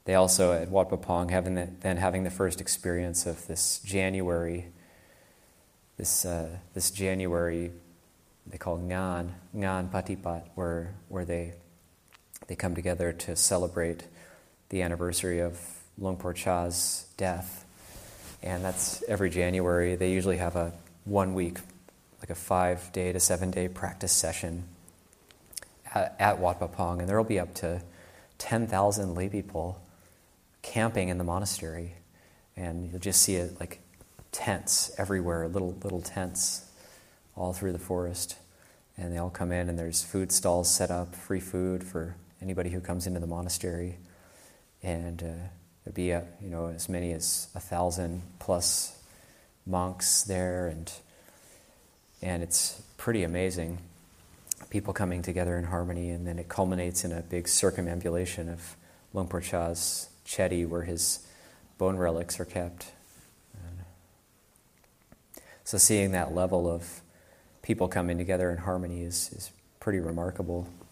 they also at Wat Pah Pong having the first experience of this January they call Ngan Patipat, where they come together to celebrate the anniversary of Luang Por Chah's death. And that's every January. They usually have a 1 week, like a 5-day to 7-day practice session at Wat Pah Pong, and there will be up to 10,000 lay people camping in the monastery, and you'll just see it like tents everywhere, little tents all through the forest, and they all come in, and there's food stalls set up, free food for anybody who comes into the monastery, and there'd be as many as 1,000 plus monks there, and it's pretty amazing. People coming together in harmony, and then it culminates in a big circumambulation of Luang Por Chah's chedi, where his bone relics are kept. So seeing that level of people coming together in harmony is pretty remarkable.